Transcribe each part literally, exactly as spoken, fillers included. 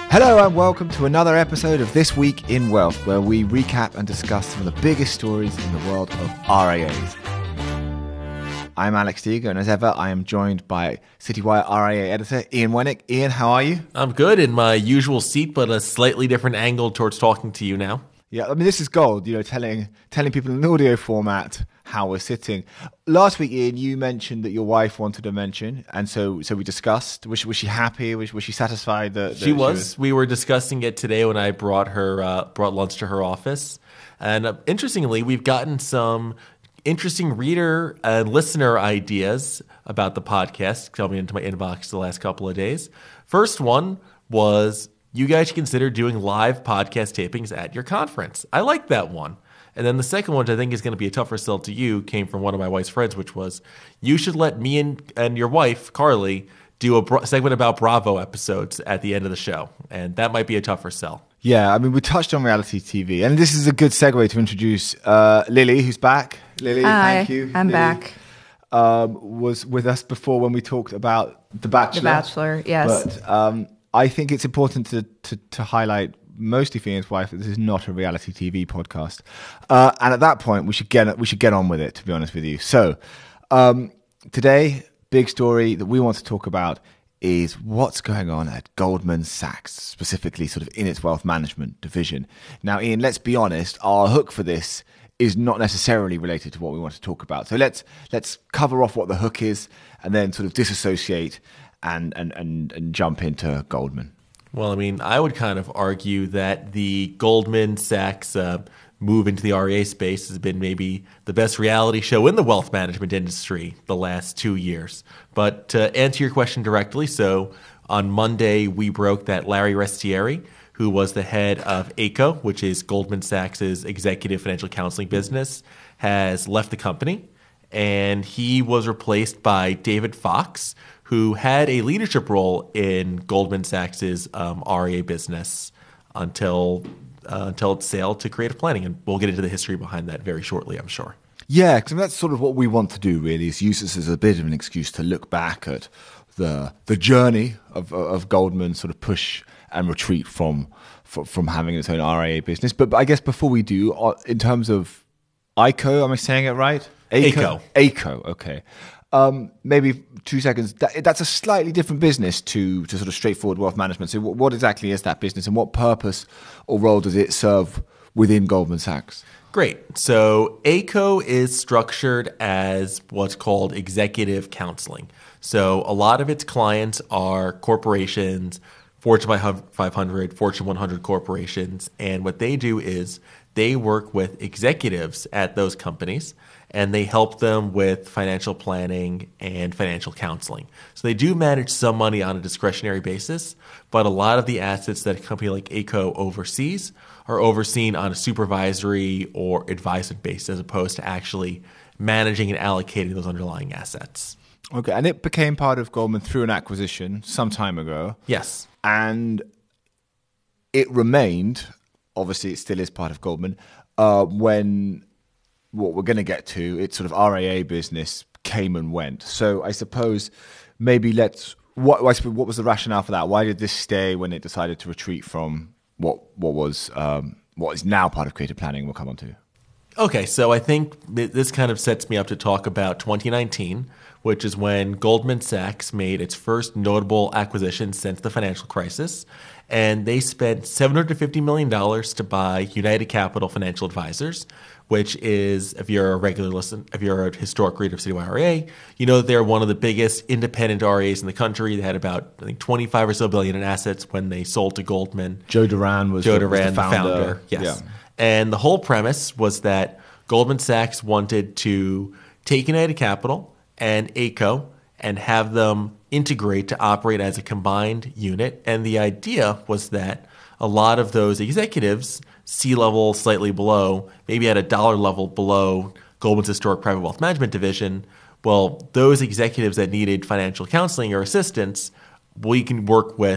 Hello and welcome to another episode of This Week in Wealth, where we recap and discuss some of the biggest stories in the world of R I As. I'm Alex Steger, and as ever, I am joined by Citywire R I A editor Ian Wennick. Ian, how are you? I'm good, in my usual seat, but a slightly different angle towards talking to you now. Yeah, I mean, this is gold, you know, telling telling people in an audio format how we're sitting. Last week, Ian, you mentioned that your wife wanted a mention, and so so we discussed. Was she, was she happy? Was, was she satisfied? That, that she, was. she was? We were discussing it today when I brought her uh, brought lunch to her office, and uh, interestingly, we've gotten some interesting reader and listener ideas about the podcast coming into my inbox the last couple of days. First one was, you guys should consider doing live podcast tapings at your conference. I like that one. And then the second one, which I think is going to be a tougher sell to you, came from one of my wife's friends, which was, you should let me and, and your wife, Carly, do a bro- segment about Bravo episodes at the end of the show. And that might be a tougher sell. Yeah, I mean, we touched on reality T V, and this is a good segue to introduce uh, Lily, who's back. Lily, Hi, thank you. I'm Lily, back. Um, was with us before when we talked about The Bachelor. The Bachelor, yes. But um, I think it's important to, to, to highlight, mostly for Ian's wife, that this is not a reality T V podcast. Uh, and at that point, we should get we should get on with it, to be honest with you. So um, today, big story that we want to talk about is what's going on at Goldman Sachs, specifically sort of in its wealth management division. Now, Ian, let's be honest, our hook for this is not necessarily related to what we want to talk about. So let's let's cover off what the hook is and then sort of disassociate and and and, and jump into Goldman. Well, I mean, I would kind of argue that the Goldman Sachs uh, move into the R I A space has been maybe the best reality show in the wealth management industry the last two years. But to answer your question directly, so on Monday, we broke that Larry Restieri, who was the head of A C O, which is Goldman Sachs' executive financial counseling business, has left the company. And he was replaced by David Fox, who had a leadership role in Goldman Sachs' um, R I A business until uh, until its sale to Creative Planning. And we'll get into the history behind that very shortly, I'm sure. Yeah, because that's sort of what we want to do, really, is use this as a bit of an excuse to look back at the the journey of, of Goldman, sort of push and retreat from from having its own R I A business. But, but I guess before we do, in terms of I C O, am I saying it right? A C O. A C O, okay. Um, maybe two seconds. That, that's a slightly different business to, to sort of straightforward wealth management. So what, what exactly is that business and what purpose or role does it serve within Goldman Sachs? Great. So A C O is structured as what's called executive counseling. So a lot of its clients are corporations, Fortune five hundred, Fortune one hundred corporations. And what they do is they work with executives at those companies, and they help them with financial planning and financial counseling. So they do manage some money on a discretionary basis, but a lot of the assets that a company like A C O oversees are overseen on a supervisory or advisement basis as opposed to actually managing and allocating those underlying assets. Okay, and it became part of Goldman through an acquisition some time ago. Yes. And it remained, obviously it still is part of Goldman, uh, when what we're going to get to, its sort of R I A business came and went. So I suppose maybe let's, what, what was the rationale for that? Why did this stay when it decided to retreat from what what was um, what is now part of Creative Planning? We'll come on to. Okay, so I think this kind of sets me up to talk about twenty nineteen, which is when Goldman Sachs made its first notable acquisition since the financial crisis. And they spent seven hundred fifty million dollars to buy United Capital Financial Advisors, which is, if you're a regular listen, if you're a historic reader of Citywire R I A, you know that they're one of the biggest independent R I As in the country. They had about, I think, twenty-five or so billion in assets when they sold to Goldman. Joe Duran was, Joe the, Duran, was the founder. the founder. Yes. Yeah. And the whole premise was that Goldman Sachs wanted to take United Capital and A C O and have them integrate to operate as a combined unit. And the idea was that a lot of those executives, C-level slightly below, maybe at a dollar level below Goldman's historic private wealth management division, well, those executives that needed financial counseling or assistance, we can work with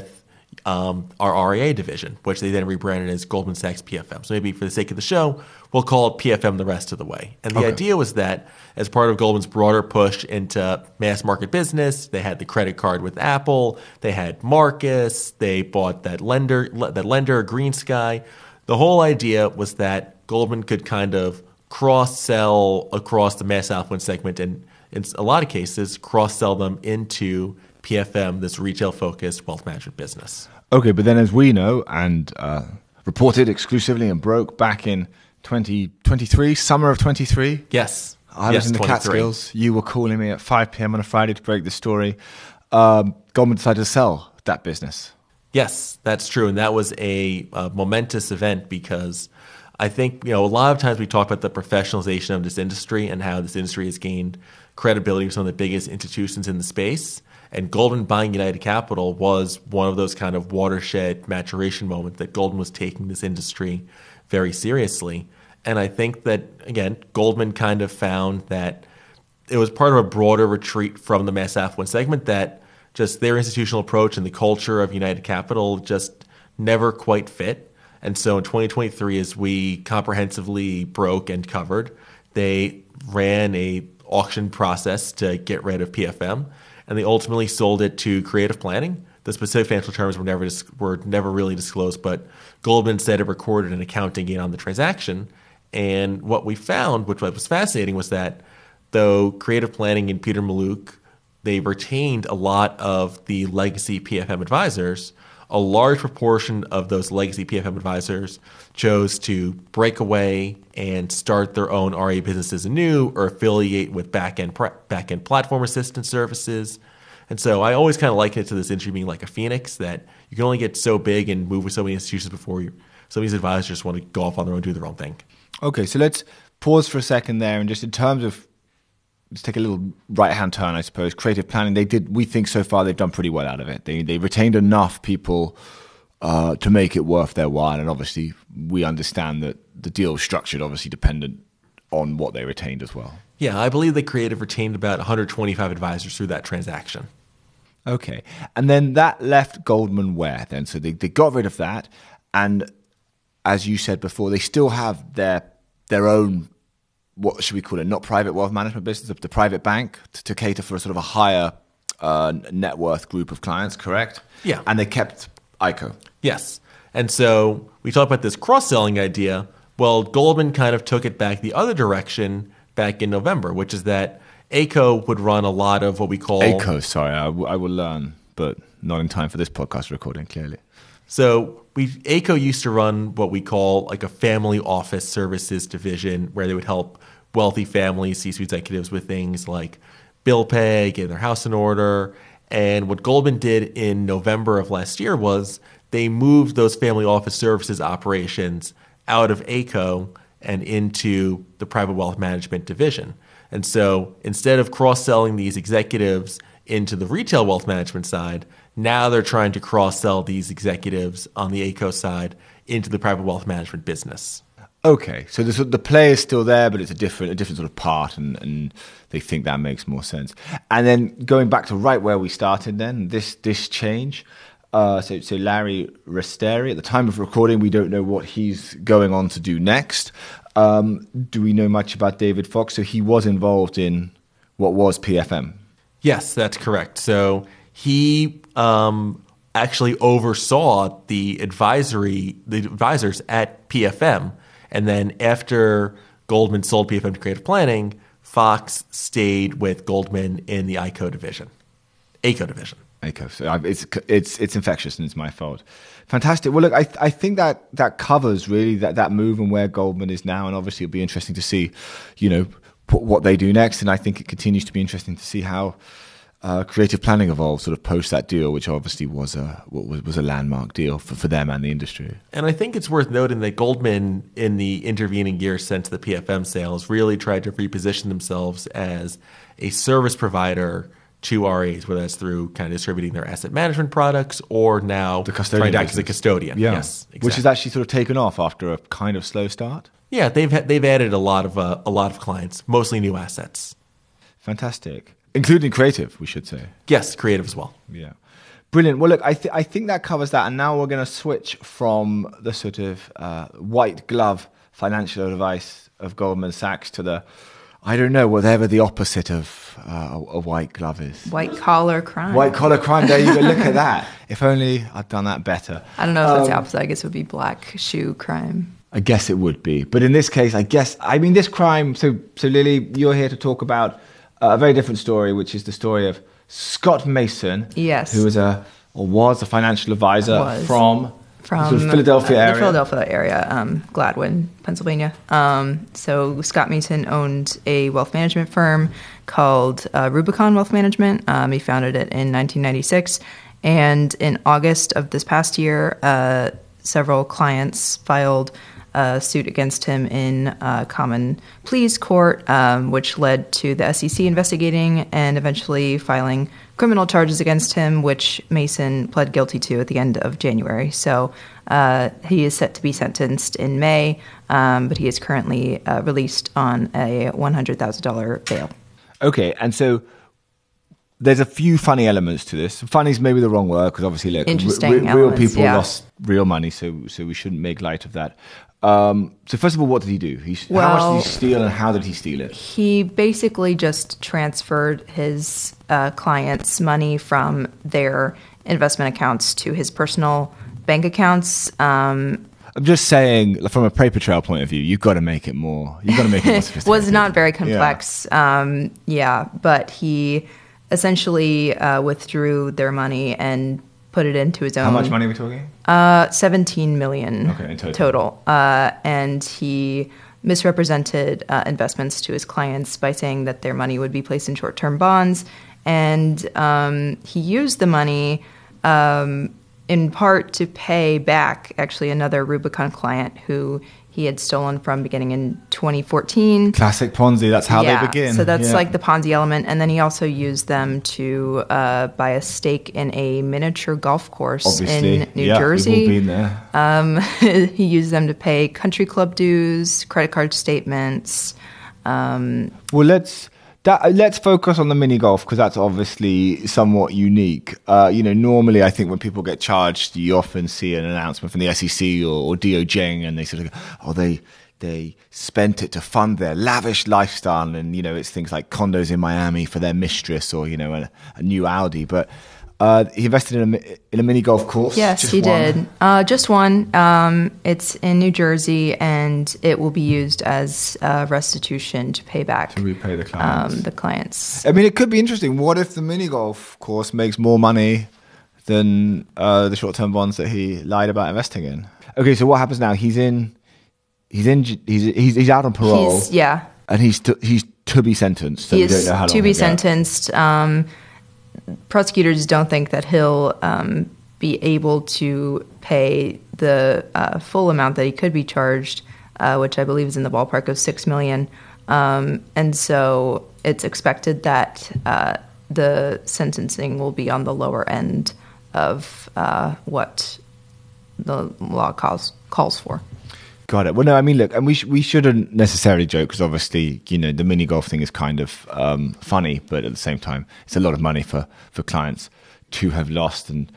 um, our R I A division, which they then rebranded as Goldman Sachs P F M. So maybe for the sake of the show, we'll call it P F M the rest of the way. And the Okay. idea was that as part of Goldman's broader push into mass market business, they had the credit card with Apple, they had Marcus, they bought that lender, that lender GreenSky. The whole idea was that Goldman could kind of cross-sell across the mass affluent segment and in a lot of cases cross-sell them into P F M, this retail-focused wealth management business. Okay, but then as we know and uh, reported exclusively and broke back in twenty twenty-three, summer of twenty-three. Yes. I yes, was in the twenty-three. Catskills. You were calling me at five p.m. on a Friday to break the story. Um, Goldman decided to sell that business. Yes, that's true. And that was a, a momentous event because I think, you know, a lot of times we talk about the professionalization of this industry and how this industry has gained credibility with some of the biggest institutions in the space. And Goldman buying United Capital was one of those kind of watershed maturation moments that Goldman was taking this industry very seriously. And I think that, again, Goldman kind of found that it was part of a broader retreat from the mass affluent segment, that just their institutional approach and the culture of United Capital just never quite fit. And so in twenty twenty-three, as we comprehensively broke and covered, they ran a auction process to get rid of P F M, and they ultimately sold it to Creative Planning. The specific financial terms were never were never really disclosed, but Goldman said it recorded an accounting gain on the transaction. And what we found, which was fascinating, was that though Creative Planning and Peter Mallouk, they retained a lot of the legacy P F M advisors, a large proportion of those legacy P F M advisors chose to break away and start their own R I A businesses anew or affiliate with back-end, back-end platform assistance services. And so I always kind of liken it to this industry being like a phoenix, that you can only get so big and move with so many institutions before you, some of these advisors just want to go off on their own, do their own thing. Okay, so let's pause for a second there, and just in terms of, let's take a little right-hand turn, I suppose. Creative Planning, they did. We think so far they've done pretty well out of it. They they retained enough people uh, to make it worth their while, and obviously we understand that the deal was structured, obviously dependent on what they retained as well. Yeah, I believe that Creative retained about one hundred twenty-five advisors through that transaction. Okay, and then that left Goldman where then? So they, they got rid of that, and as you said before, they still have their their own, what should we call it, not private wealth management business, the private bank to, to cater for a sort of a higher uh, net worth group of clients, correct? Yeah. And they kept I C O. Yes. And so we talk about this cross-selling idea. Well, Goldman kind of took it back the other direction back in November, which is that A C O would run a lot of what we call... A C O, sorry, I, w- I will learn, but not in time for this podcast recording, clearly. So we A C O used to run what we call like a family office services division, where they would help wealthy families, C-suite executives with things like bill pay, getting their house in order. And what Goldman did in November of last year was they moved those family office services operations out of A C O and into the private wealth management division. And so instead of cross-selling these executives into the retail wealth management side, now they're trying to cross-sell these executives on the A C O side into the private wealth management business. Okay, so the, the play is still there, but it's a different a different sort of part, and, and they think that makes more sense. And then going back to right where we started then, this this change, uh, so, so Larry Resteri, at the time of recording, we don't know what he's going on to do next. Um, do we know much about David Fox? So he was involved in what was P F M. Yes, that's correct. So he um, actually oversaw the advisory, the advisors at P F M. And then after Goldman sold P F M to Creative Planning, Fox stayed with Goldman in the I C O division, A C O division. A C O. So I've, it's it's it's infectious, and it's my fault. Fantastic. Well, look, I I think that that covers really that that move and where Goldman is now, and obviously it'll be interesting to see, you know, what they do next. And I think it continues to be interesting to see how uh, Creative Planning evolved sort of post that deal, which obviously was a was, was a landmark deal for, for them and the industry. And I think it's worth noting that Goldman, in the intervening years since the P F M sales, really tried to reposition themselves as a service provider to R As, whether that's through kind of distributing their asset management products or now The custodian trying to act as a business. custodian. Yeah. Yes, exactly. Which has actually sort of taken off after a kind of slow start. Yeah, they've ha- they've added a lot of uh, a lot of clients, mostly new assets. Fantastic. Including creative, we should say. Yes, creative as well. Yeah. Brilliant. Well, look, I, th- I think that covers that. And now we're going to switch from the sort of uh, white glove financial advice of Goldman Sachs to the, I don't know, whatever the opposite of uh, a white glove is. White collar crime. White collar crime. There you go. Look at that. If only I'd done that better. I don't know if um, that's the opposite. I guess it would be black shoe crime. I guess it would be. But in this case, I guess, I mean, this crime, so, so Lily, you're here to talk about uh, a very different story, which is the story of Scott Mason. Yes. Who was a, or was a financial advisor was. from... From sort of Philadelphia uh, area. The Philadelphia area, um, Gladwin, Pennsylvania. Um, so Scott Mason owned a wealth management firm called uh, Rubicon Wealth Management. Um, he founded it in nineteen ninety-six. And in August of this past year, uh, several clients filed a suit against him in uh, common pleas court, um, which led to the S E C investigating and eventually filing criminal charges against him, which Mason pled guilty to at the end of January. So uh, he is set to be sentenced in May, um, but he is currently uh, released on a one hundred thousand dollars bail. Okay, and so there's a few funny elements to this. Funny is maybe the wrong word, because obviously, look, Interesting re- real elements, people yeah. lost real money, so so we shouldn't make light of that. Um, so first of all, what did he do? He, Well, how much did he steal, and how did he steal it? He basically just transferred his uh, clients' money from their investment accounts to his personal bank accounts. Um, I'm just saying, from a paper trail point of view, you've got to make it more. You've got to make it more sophisticated. was not very complex. Yeah, um, yeah but he essentially uh, withdrew their money and put it into his own. How much money are we talking? Uh, seventeen million okay, in total. total. Uh, and he misrepresented uh, investments to his clients by saying that their money would be placed in short-term bonds. And um, he used the money um, in part to pay back actually another Rubicon client who he had stolen from beginning in twenty fourteen. Classic Ponzi. That's how yeah, they begin. So that's yeah. like the Ponzi element. And then he also used them to uh, buy a stake in a miniature golf course Obviously. in New yeah, Jersey. We've all been there. Um, he used them to pay country club dues, credit card statements. Um, well, let's that, let's focus on the mini golf, because that's obviously somewhat unique. Uh, you know, normally I think when people get charged, you often see an announcement from the S E C or, or D O J, and they sort of go, oh, they they spent it to fund their lavish lifestyle, and you know, it's things like condos in Miami for their mistress, or you know, a, a new Audi, but. Uh, he invested in a, in a mini golf course. Yes, just he one. did. Uh, just one. Um, it's in New Jersey, and it will be used as uh, restitution to pay back To repay the clients. Um, the clients. I mean, it could be interesting. What if the mini golf course makes more money than uh, the short-term bonds that he lied about investing in? Okay, so what happens now? He's in. He's in. He's he's, he's out on parole. He's, yeah. And he's to, he's to be sentenced. So He we don't is know how long to he'll be get. sentenced. Um, prosecutors don't think that he'll um, be able to pay the uh, full amount that he could be charged, uh, which I believe is in the ballpark of six million. Um, and so it's expected that uh, the sentencing will be on the lower end of uh, what the law calls calls for. Got it. Well, no, I mean, look, and we sh- we shouldn't necessarily joke, because obviously, you know, the mini golf thing is kind of um, funny, but at the same time, it's a lot of money for, for clients to have lost. And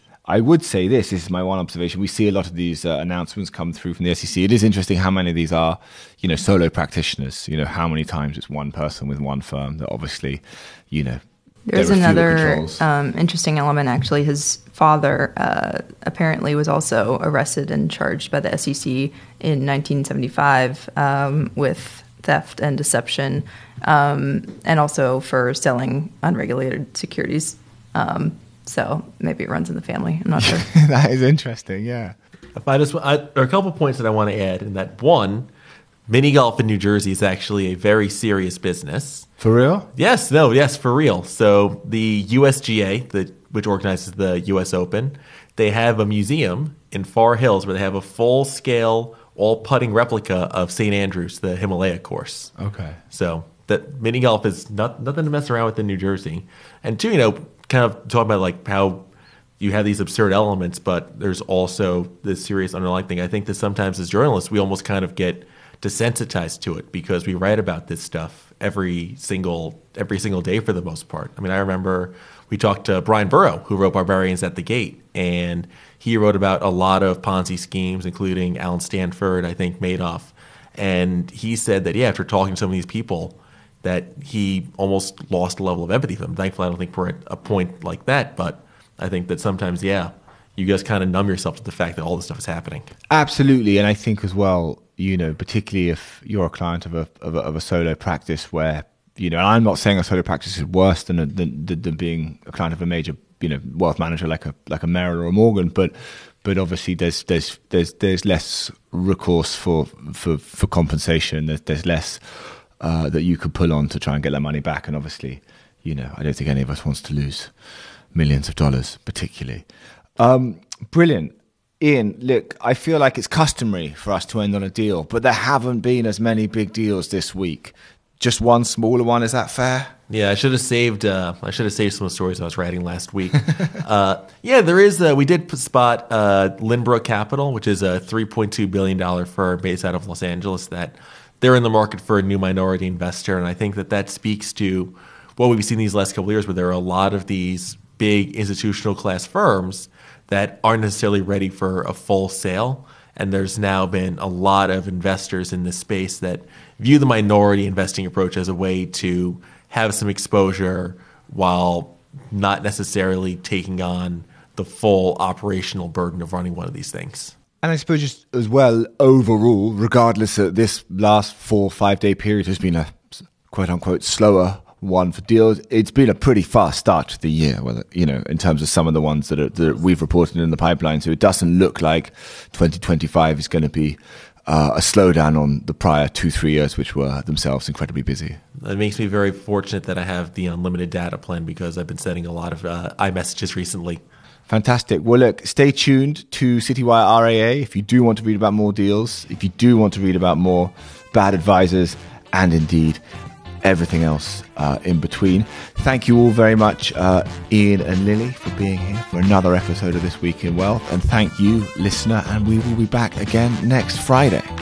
I would say this, this is my one observation. We see a lot of these uh, announcements come through from the S E C. It is interesting how many of these are, you know, solo practitioners. You know, how many times it's one person with one firm that obviously, you know, There's there are fewer another controls. um, interesting element, actually. His father uh, apparently was also arrested and charged by the S E C in nineteen seventy-five um, with theft and deception, um, and also for selling unregulated securities. Um, so maybe it runs in the family. I'm not sure. That is interesting, yeah. If I just, I, there are a couple points that I want to add. In that, one, mini golf in New Jersey is actually a very serious business. For real? Yes, no, yes, for real. So the U S G A, the, which organizes the U S Open, they have a museum in Far Hills where they have a full-scale, all-putting replica of Saint Andrews, the Himalaya course. Okay. So that mini golf is not, nothing to mess around with in New Jersey. And two, you know, kind of talking about like how you have these absurd elements, but there's also this serious underlying thing. I think that sometimes as journalists, we almost kind of get desensitized to it because we write about this stuff every single every single day for the most part. I mean, I remember we talked to Brian Burrow, who wrote Barbarians at the Gate, and he wrote about a lot of Ponzi schemes, including Alan Stanford, I think Madoff. And he said that, yeah, after talking to some of these people, that he almost lost a level of empathy for them. Thankfully, I don't think we're at a point like that, but I think that sometimes, yeah, you just kind of numb yourself to the fact that all this stuff is happening. Absolutely. And I think as well, you know, particularly if you're a client of a of a, of a solo practice where, you know, and I'm not saying a solo practice is worse than, a, than than being a client of a major, you know, wealth manager like a like a Merrill or a Morgan, but but obviously there's there's there's there's less recourse for for, for compensation. There's, there's less uh, that you could pull on to try and get that money back. And obviously, you know, I don't think any of us wants to lose millions of dollars, particularly. Um, brilliant. Ian, look, I feel like it's customary for us to end on a deal, but there haven't been as many big deals this week. Just one smaller one, is that fair? Yeah, I should have saved. Uh, I should have saved some of the stories I was writing last week. uh, yeah, there is. Uh, we did spot uh, Lynbrook Capital, which is a three point two billion dollars firm based out of Los Angeles. That they're in the market for a new minority investor, and I think that that speaks to what we've seen these last couple of years, where there are a lot of these big institutional class firms that aren't necessarily ready for a full sale. And there's now been a lot of investors in this space that view the minority investing approach as a way to have some exposure while not necessarily taking on the full operational burden of running one of these things. And I suppose just as well, overall, regardless of this last four, five day period has been a quote unquote slower one for deals, it's been a pretty fast start to the year, whether, you know, in terms of some of the ones that, are, that we've reported in the pipeline. So it doesn't look like twenty twenty-five is going to be uh, a slowdown on the prior two, three years, which were themselves incredibly busy. It makes me very fortunate that I have the unlimited data plan because I've been sending a lot of uh, iMessages recently. Fantastic. Well, look, stay tuned to Citywire R A A if you do want to read about more deals, if you do want to read about more bad advisors, and indeed everything else uh, in between. Thank you all very much, uh, Ian and Lily, for being here for another episode of This Week in Wealth. And thank you, listener, and we will be back again next Friday.